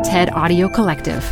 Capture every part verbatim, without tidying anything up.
TED Audio Collective.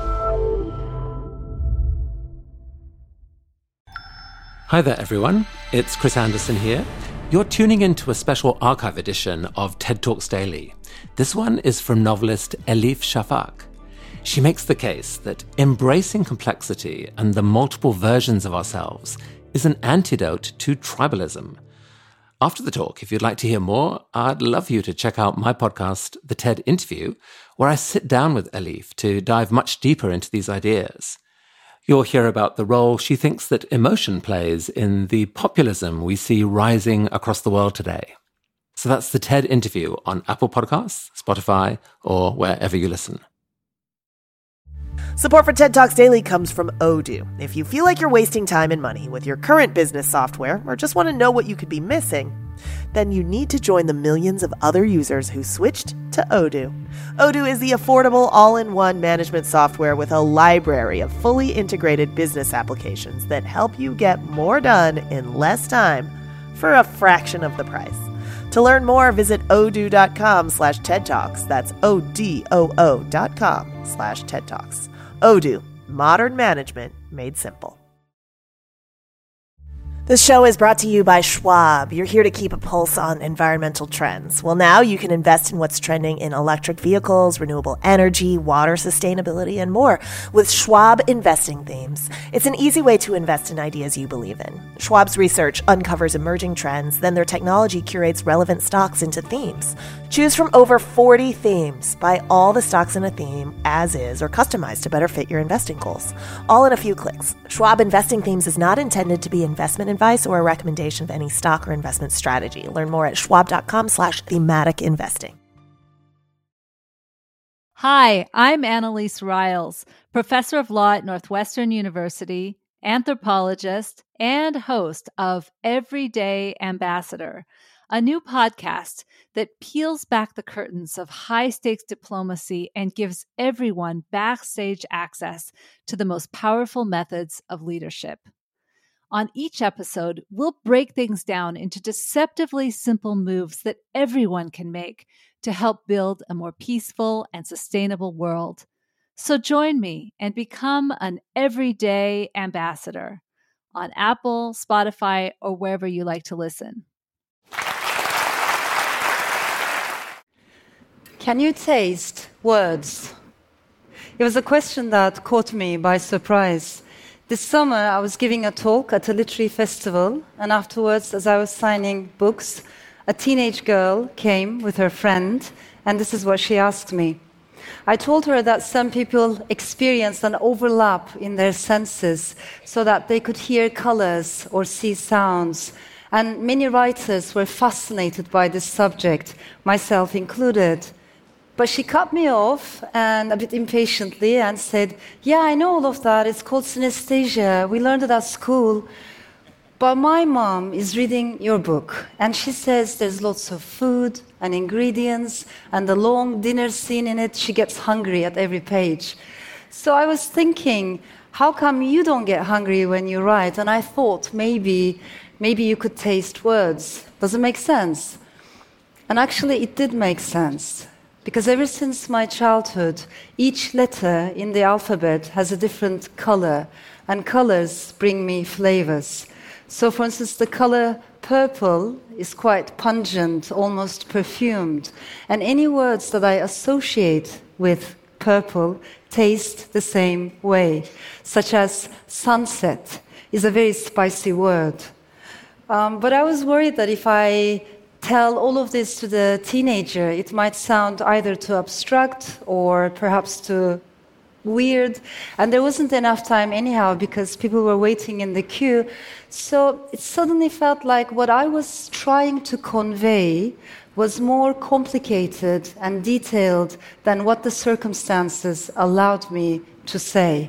Hi there, everyone. It's Chris Anderson here. You're tuning into a special archive edition of TED Talks Daily. This one is from novelist Elif Shafak. She makes the case that embracing complexity and the multiple versions of ourselves is an antidote to tribalism. After the talk, if you'd like to hear more, I'd love you to check out my podcast, The TED Interview, where I sit down with Elif to dive much deeper into these ideas. You'll hear about the role she thinks that emotion plays in the populism we see rising across the world today. So that's The TED Interview on Apple Podcasts, Spotify, or wherever you listen. Support for TED Talks Daily comes from Odoo. If you feel like you're wasting time and money with your current business software or just want to know what you could be missing, then you need to join the millions of other users who switched to Odoo. Odoo is the affordable all-in-one management software with a library of fully integrated business applications that help you get more done in less time for a fraction of the price. To learn more, visit odoo.com slash TED Talks. That's O-D-O-O dot com slash TED Talks. Odoo, modern management made simple. This show is brought to you by Schwab. You're here to keep a pulse on environmental trends. Well, now you can invest in what's trending in electric vehicles, renewable energy, water sustainability, and more with Schwab Investing Themes. It's an easy way to invest in ideas you believe in. Schwab's research uncovers emerging trends, then their technology curates relevant stocks into themes. Choose from over forty themes. Buy all the stocks in a theme as is or customized to better fit your investing goals. All in a few clicks. Schwab Investing Themes is not intended to be investment advice or a recommendation of any stock or investment strategy. Learn more at schwab.com slash thematic investing. Hi, I'm Annalise Riles, professor of law at Northwestern University, anthropologist, and host of Everyday Ambassador, a new podcast that peels back the curtains of high-stakes diplomacy and gives everyone backstage access to the most powerful methods of leadership. On each episode, we'll break things down into deceptively simple moves that everyone can make to help build a more peaceful and sustainable world. So join me and become an everyday ambassador on Apple, Spotify, or wherever you like to listen. Can you taste words? It was a question that caught me by surprise. This summer, I was giving a talk at a literary festival, and afterwards, as I was signing books, a teenage girl came with her friend, and this is what she asked me. I told her that some people experienced an overlap in their senses so that they could hear colors or see sounds, and many writers were fascinated by this subject, myself included. But she cut me off, and a bit impatiently, and said, yeah, I know all of that. It's called synesthesia. We learned it at school. But my mom is reading your book, and she says there's lots of food and ingredients, and the long dinner scene in it, she gets hungry at every page. So I was thinking, how come you don't get hungry when you write? And I thought maybe, maybe you could taste words. Does it make sense? And actually, it did make sense. Because ever since my childhood, each letter in the alphabet has a different color, and colors bring me flavors. So, for instance, the color purple is quite pungent, almost perfumed, and any words that I associate with purple taste the same way, such as sunset is a very spicy word. Um, but I was worried that if I tell all of this to the teenager, it might sound either too abstract or perhaps too weird. And there wasn't enough time anyhow because people were waiting in the queue. So it suddenly felt like what I was trying to convey was more complicated and detailed than what the circumstances allowed me to say.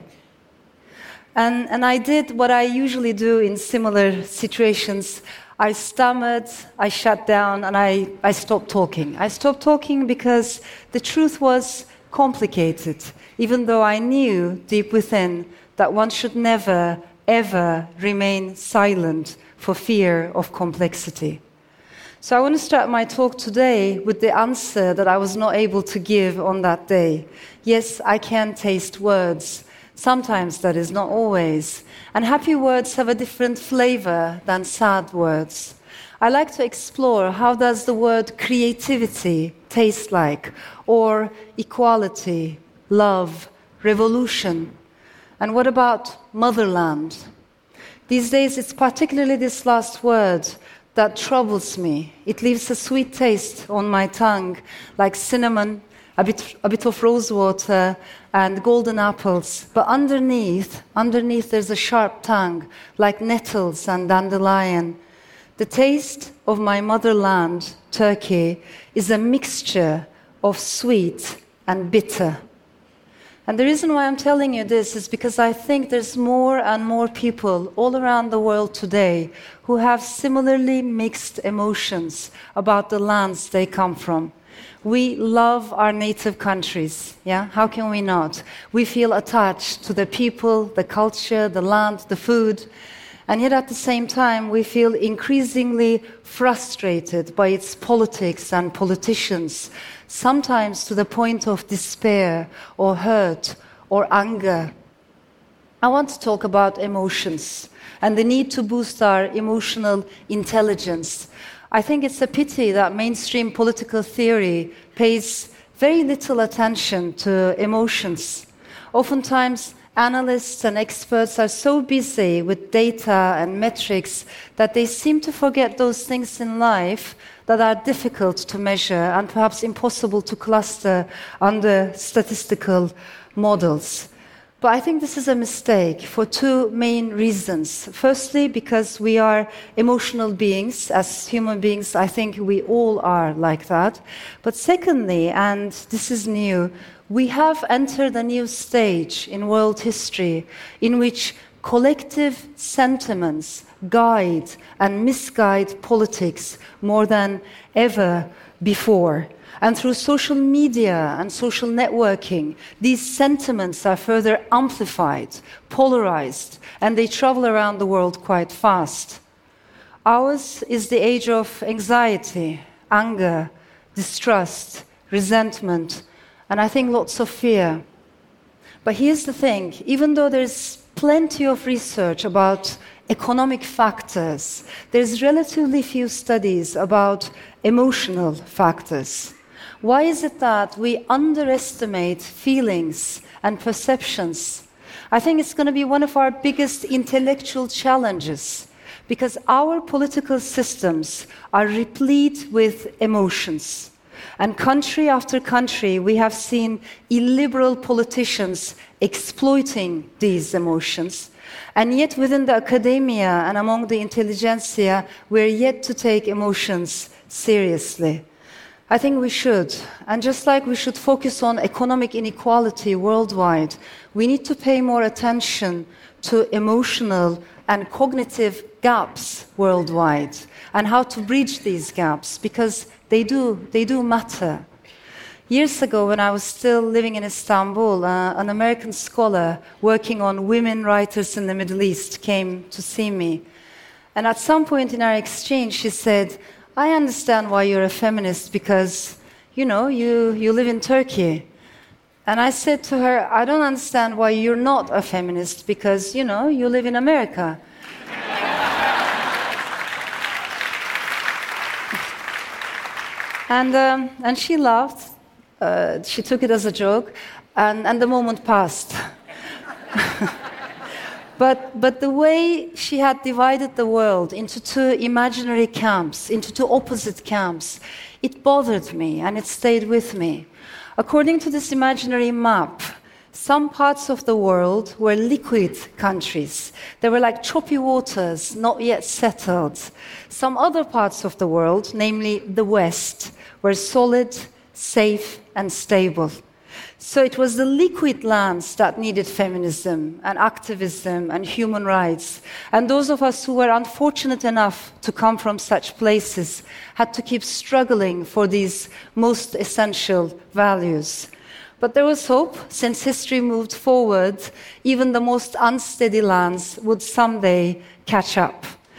And, and I did what I usually do in similar situations. I stammered, I shut down, and I, I stopped talking. I stopped talking because the truth was complicated, even though I knew deep within that one should never, ever remain silent for fear of complexity. So I want to start my talk today with the answer that I was not able to give on that day. Yes, I can taste words. Sometimes, that is, not always. And happy words have a different flavor than sad words. I like to explore how does the word creativity taste like, or equality, love, revolution. And what about motherland? These days, it's particularly this last word that troubles me. It leaves a sweet taste on my tongue, like cinnamon, a bit, a bit of rose water, and golden apples. But underneath, underneath there's a sharp tongue, like nettles and dandelion. The taste of my motherland, Turkey, is a mixture of sweet and bitter. And the reason why I'm telling you this is because I think there's more and more people all around the world today who have similarly mixed emotions about the lands they come from. We love our native countries, yeah? How can we not? We feel attached to the people, the culture, the land, the food. And yet at the same time, we feel increasingly frustrated by its politics and politicians, sometimes to the point of despair or hurt or anger. I want to talk about emotions and the need to boost our emotional intelligence. I think it's a pity that mainstream political theory pays very little attention to emotions. Oftentimes, analysts and experts are so busy with data and metrics that they seem to forget those things in life that are difficult to measure and perhaps impossible to cluster under statistical models. But I think this is a mistake for two main reasons. Firstly, because we are emotional beings. As human beings, I think we all are like that. But secondly, and this is new, we have entered a new stage in world history in which collective sentiments guide and misguide politics more than ever before. And through social media and social networking, these sentiments are further amplified, polarized, and they travel around the world quite fast. Ours is the age of anxiety, anger, distrust, resentment, and I think lots of fear. But here's the thing, even though there's plenty of research about economic factors, there's relatively few studies about emotional factors. Why is it that we underestimate feelings and perceptions? I think it's going to be one of our biggest intellectual challenges because our political systems are replete with emotions. And country after country, we have seen illiberal politicians exploiting these emotions. And yet within the academia and among the intelligentsia, we're yet to take emotions seriously. I think we should. And just like we should focus on economic inequality worldwide, we need to pay more attention to emotional and cognitive gaps worldwide and how to bridge these gaps because they do, they do matter. Years ago, when I was still living in Istanbul, uh, an American scholar working on women writers in the Middle East came to see me. And at some point in our exchange, she said, I understand why you're a feminist because, you know, you, you live in Turkey. And I said to her, I don't understand why you're not a feminist because, you know, you live in America. and, um, and she laughed. Uh, she took it as a joke, and, and the moment passed. But, but the way she had divided the world into two imaginary camps, into two opposite camps, it bothered me and it stayed with me. According to this imaginary map, some parts of the world were liquid countries. They were like choppy waters, not yet settled. Some other parts of the world, namely the West, were solid, safe, and stable. So it was the liquid lands that needed feminism and activism and human rights. And those of us who were unfortunate enough to come from such places had to keep struggling for these most essential values. But there was hope. Since history moved forward, even the most unsteady lands would someday catch up.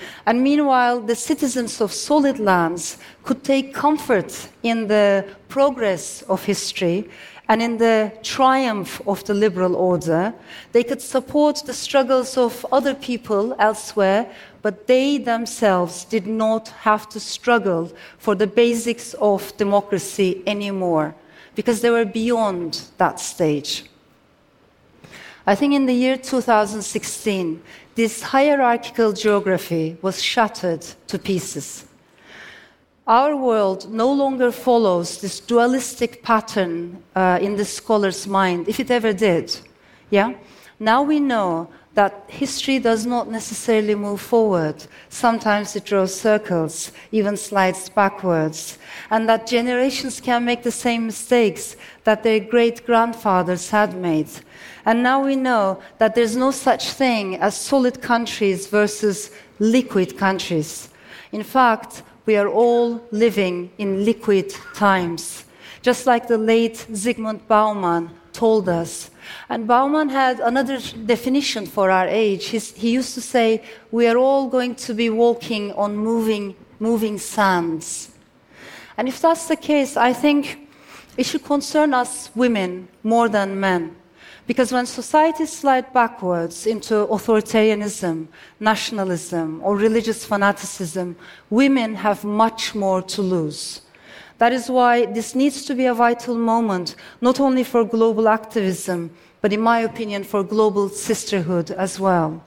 And meanwhile, the citizens of solid lands could take comfort in the progress of history and in the triumph of the liberal order. They could support the struggles of other people elsewhere, but they themselves did not have to struggle for the basics of democracy anymore, because they were beyond that stage. I think in the year two thousand sixteen, this hierarchical geography was shattered to pieces. Our world no longer follows this dualistic pattern uh, in the scholar's mind, if it ever did. Yeah? Now we know that history does not necessarily move forward. Sometimes it draws circles, even slides backwards, and that generations can make the same mistakes that their great-grandfathers had made. And now we know that there's no such thing as solid countries versus liquid countries. In fact, we are all living in liquid times, just like the late Zygmunt Bauman told us. And Bauman had another definition for our age. He's, he used to say, we are all going to be walking on moving, moving sands. And if that's the case, I think it should concern us women more than men. Because when societies slide backwards into authoritarianism, nationalism, or religious fanaticism, women have much more to lose. That is why this needs to be a vital moment, not only for global activism, but in my opinion, for global sisterhood as well.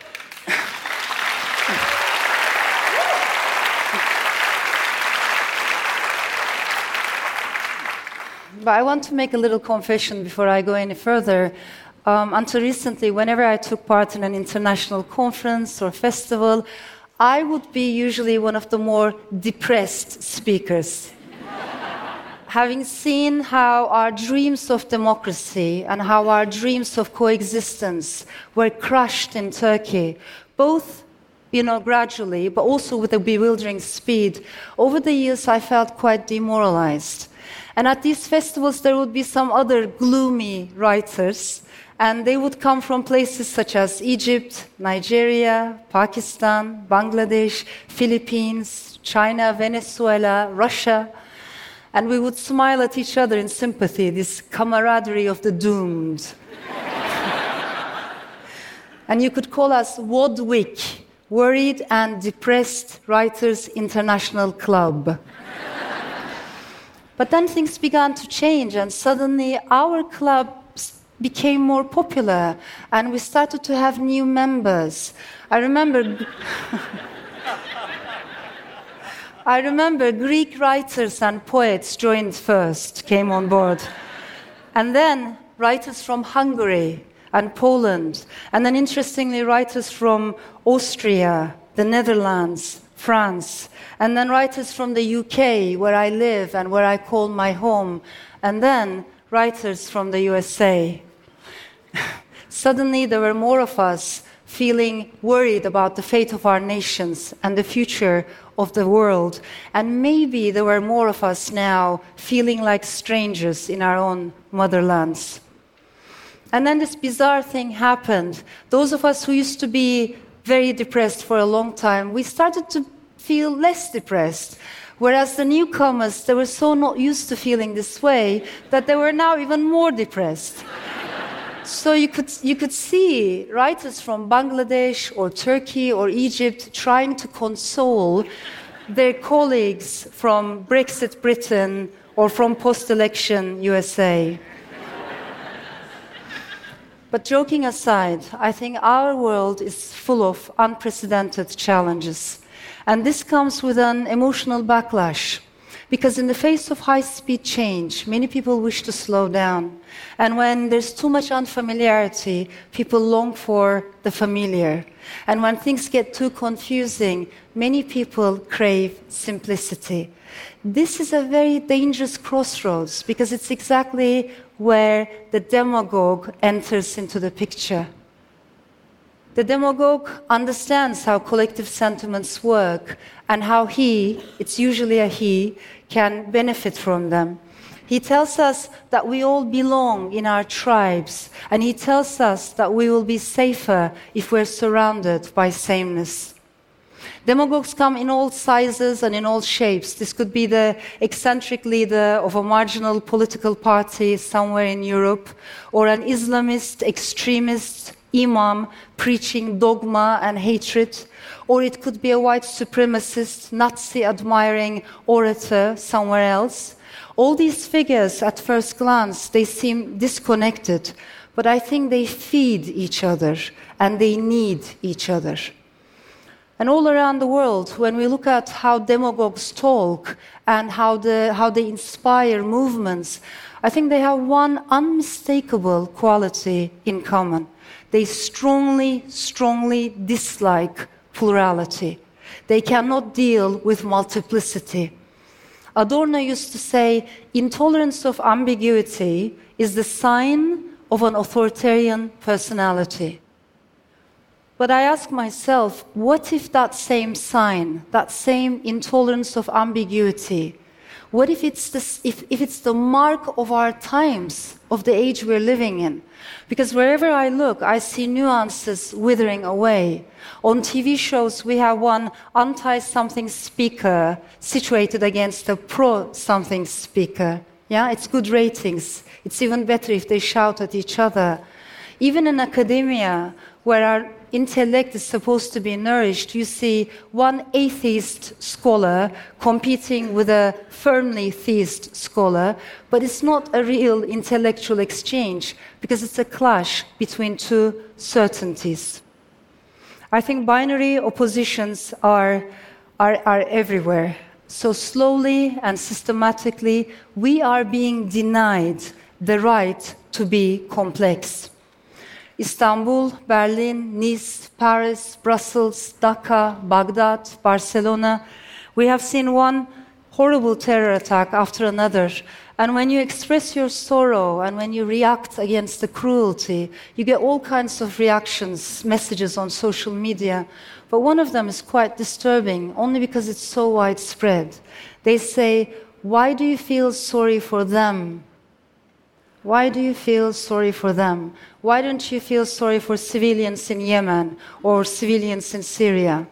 But I want to make a little confession before I go any further. Um, until recently, whenever I took part in an international conference or festival, I would be usually one of the more depressed speakers. Having seen how our dreams of democracy and how our dreams of coexistence were crushed in Turkey, both you know, gradually, but also with a bewildering speed, over the years I felt quite demoralized. And at these festivals, there would be some other gloomy writers, and they would come from places such as Egypt, Nigeria, Pakistan, Bangladesh, Philippines, China, Venezuela, Russia. And we would smile at each other in sympathy, this camaraderie of the doomed. And you could call us WODWIC, Worried and Depressed Writers International Club. But then things began to change, and suddenly our club became more popular, and we started to have new members. I remember... I remember Greek writers and poets joined first, came on board. And then writers from Hungary and Poland, and then interestingly writers from Austria, the Netherlands, France, and then writers from the U K, where I live and where I call my home, and then writers from the U S A. Suddenly there were more of us feeling worried about the fate of our nations and the future of the world, and maybe there were more of us now feeling like strangers in our own motherlands. And then this bizarre thing happened. Those of us who used to be very depressed for a long time, we started to feel less depressed. Whereas the newcomers, they were so not used to feeling this way that they were now even more depressed. So you could, you could see writers from Bangladesh or Turkey or Egypt trying to console their colleagues from Brexit Britain or from post-election U S A. But joking aside, I think our world is full of unprecedented challenges. And this comes with an emotional backlash. Because in the face of high-speed change, many people wish to slow down. And when there's too much unfamiliarity, people long for the familiar. And when things get too confusing, many people crave simplicity. This is a very dangerous crossroads, because it's exactly where the demagogue enters into the picture. The demagogue understands how collective sentiments work and how he, it's usually a he, can benefit from them. He tells us that we all belong in our tribes, and he tells us that we will be safer if we're surrounded by sameness. Demagogues come in all sizes and in all shapes. This could be the eccentric leader of a marginal political party somewhere in Europe, or an Islamist, extremist imam preaching dogma and hatred, or it could be a white supremacist, Nazi-admiring orator somewhere else. All these figures, at first glance, they seem disconnected, but I think they feed each other and they need each other. And all around the world, when we look at how demagogues talk and how, the, how they inspire movements, I think they have one unmistakable quality in common. They strongly, strongly dislike plurality. They cannot deal with multiplicity. Adorno used to say, intolerance of ambiguity is the sign of an authoritarian personality. But I ask myself, what if that same sign, that same intolerance of ambiguity, what if it's, this, if, if it's the mark of our times, of the age we're living in? Because wherever I look, I see nuances withering away. On T V shows, we have one anti-something speaker situated against a pro-something speaker. Yeah, it's good ratings. It's even better if they shout at each other. Even in academia, where our intellect is supposed to be nourished, you see one atheist scholar competing with a firmly theist scholar, but it's not a real intellectual exchange because it's a clash between two certainties. I think binary oppositions are, are, are everywhere. So slowly and systematically, we are being denied the right to be complex. Istanbul, Berlin, Nice, Paris, Brussels, Dhaka, Baghdad, Barcelona. We have seen one horrible terror attack after another. And when you express your sorrow and when you react against the cruelty, you get all kinds of reactions, messages on social media. But one of them is quite disturbing, only because it's so widespread. They say, why do you feel sorry for them? Why do you feel sorry for them? Why don't you feel sorry for civilians in Yemen or civilians in Syria?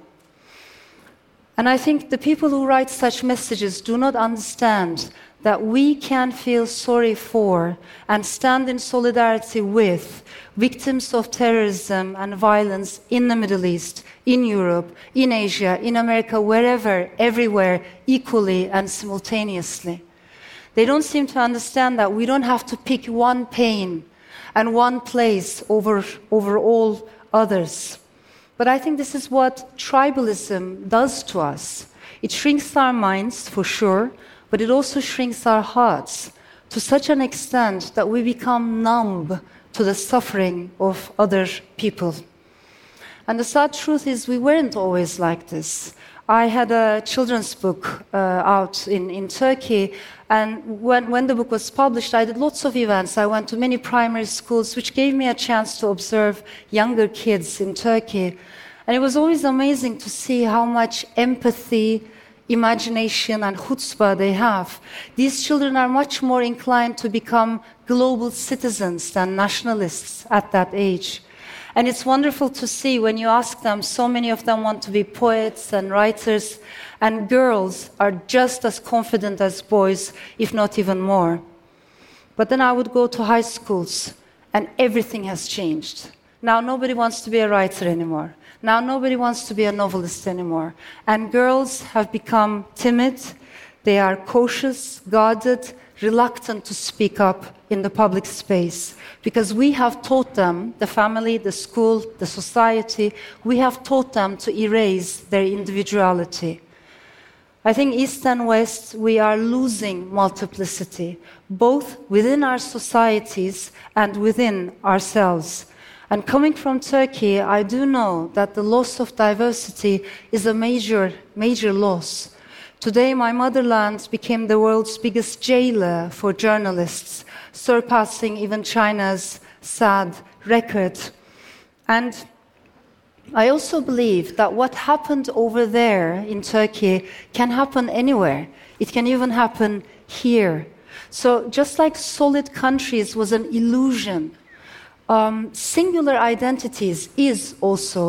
And I think the people who write such messages do not understand that we can feel sorry for and stand in solidarity with victims of terrorism and violence in the Middle East, in Europe, in Asia, in America, wherever, everywhere, equally and simultaneously. They don't seem to understand that we don't have to pick one pain and one place over, over all others. But I think this is what tribalism does to us. It shrinks our minds, for sure, but it also shrinks our hearts to such an extent that we become numb to the suffering of other people. And the sad truth is we weren't always like this. I had a children's book uh, out in, in Turkey, and when, when the book was published, I did lots of events. I went to many primary schools, which gave me a chance to observe younger kids in Turkey. And it was always amazing to see how much empathy, imagination, and chutzpah they have. These children are much more inclined to become global citizens than nationalists at that age. And it's wonderful to see when you ask them, so many of them want to be poets and writers, and girls are just as confident as boys, if not even more. But then I would go to high schools, and everything has changed. Now nobody wants to be a writer anymore. Now nobody wants to be a novelist anymore. And girls have become timid, they are cautious, guarded, reluctant to speak up in the public space, because we have taught them, the family, the school, the society, we have taught them to erase their individuality. I think East and West, we are losing multiplicity, both within our societies and within ourselves. And coming from Turkey, I do know that the loss of diversity is a major, major loss. Today, my motherland became the world's biggest jailer for journalists, surpassing even China's sad record. And I also believe that what happened over there in Turkey can happen anywhere. It can even happen here. So just like solid countries was an illusion, um, singular identities is also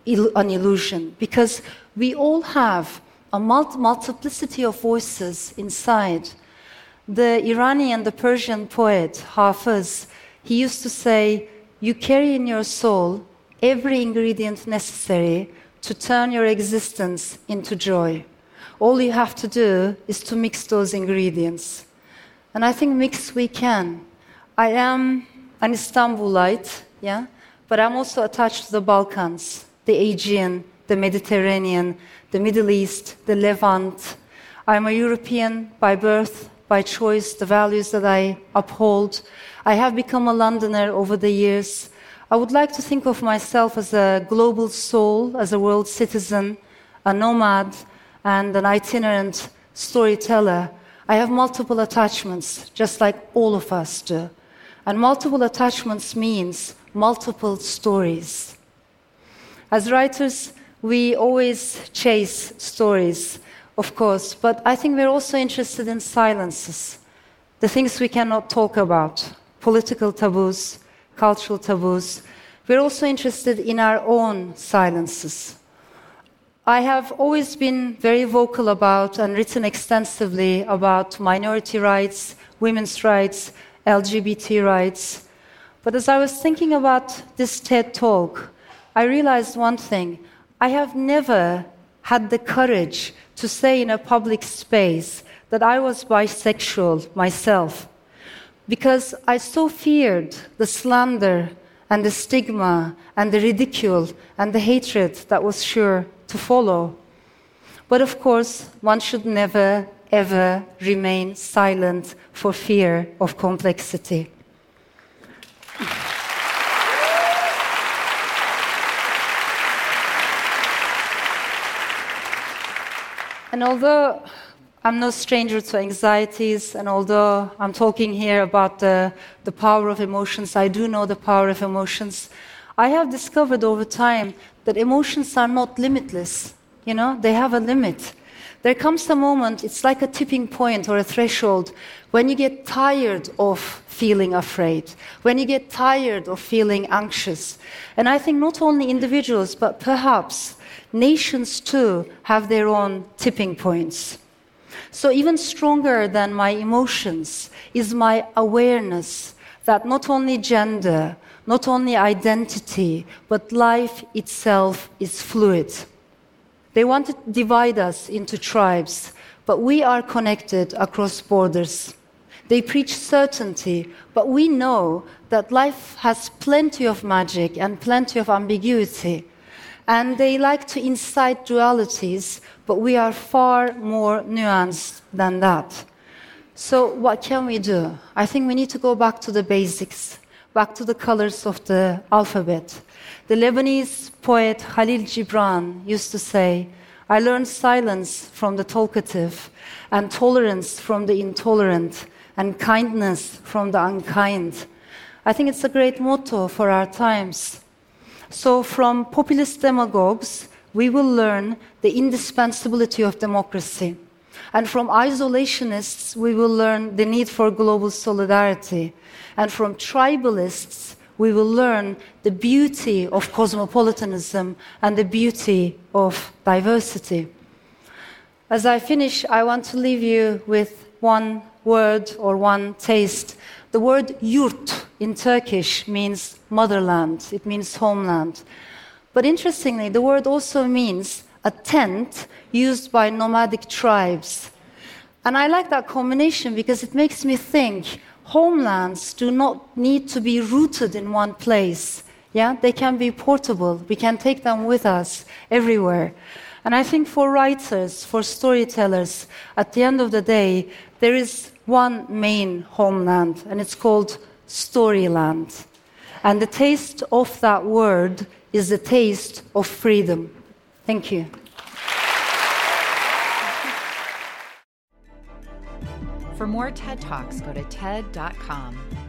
il- an illusion, because we all have a mul- multiplicity of voices inside. The Iranian, the Persian poet Hafiz, he used to say, you carry in your soul every ingredient necessary to turn your existence into joy. All you have to do is to mix those ingredients. And I think mix we can. I am an Istanbulite, yeah, but I'm also attached to the Balkans, the Aegean, the Mediterranean, the Middle East, the Levant. I'm a European by birth, by choice, the values that I uphold. I have become a Londoner over the years. I would like to think of myself as a global soul, as a world citizen, a nomad, and an itinerant storyteller. I have multiple attachments, just like all of us do. And multiple attachments means multiple stories. As writers, we always chase stories, of course, but I think we're also interested in silences, the things we cannot talk about, political taboos, cultural taboos. We're also interested in our own silences. I have always been very vocal about and written extensively about minority rights, women's rights, L G B T rights. But as I was thinking about this TED Talk, I realized one thing. I have never had the courage to say in a public space that I was bisexual myself, because I so feared the slander and the stigma and the ridicule and the hatred that was sure to follow. But of course, one should never, ever remain silent for fear of complexity. And although I'm no stranger to anxieties, and although I'm talking here about the, the power of emotions, I do know the power of emotions. I have discovered over time that emotions are not limitless. You know, they have a limit. There comes a moment, it's like a tipping point or a threshold, when you get tired of feeling afraid, when you get tired of feeling anxious. And I think not only individuals, but perhaps nations too have their own tipping points. So even stronger than my emotions is my awareness that not only gender, not only identity, but life itself is fluid. They want to divide us into tribes, but we are connected across borders. They preach certainty, but we know that life has plenty of magic and plenty of ambiguity. And they like to incite dualities, but we are far more nuanced than that. So what can we do? I think we need to go back to the basics, back to the colors of the alphabet. The Lebanese poet Khalil Gibran used to say, I learned silence from the talkative, and tolerance from the intolerant, and kindness from the unkind. I think it's a great motto for our times. So from populist demagogues, we will learn the indispensability of democracy. And from isolationists, we will learn the need for global solidarity. And from tribalists, we will learn the beauty of cosmopolitanism and the beauty of diversity. As I finish, I want to leave you with one word or one taste. The word yurt in Turkish means motherland, it means homeland. But interestingly, the word also means a tent used by nomadic tribes. And I like that combination because it makes me think homelands do not need to be rooted in one place. Yeah, they can be portable. We can take them with us everywhere. And I think for writers, for storytellers, at the end of the day, there is one main homeland, and it's called Storyland. And the taste of that word is the taste of freedom. Thank you. For more TED Talks, go to T E D dot com.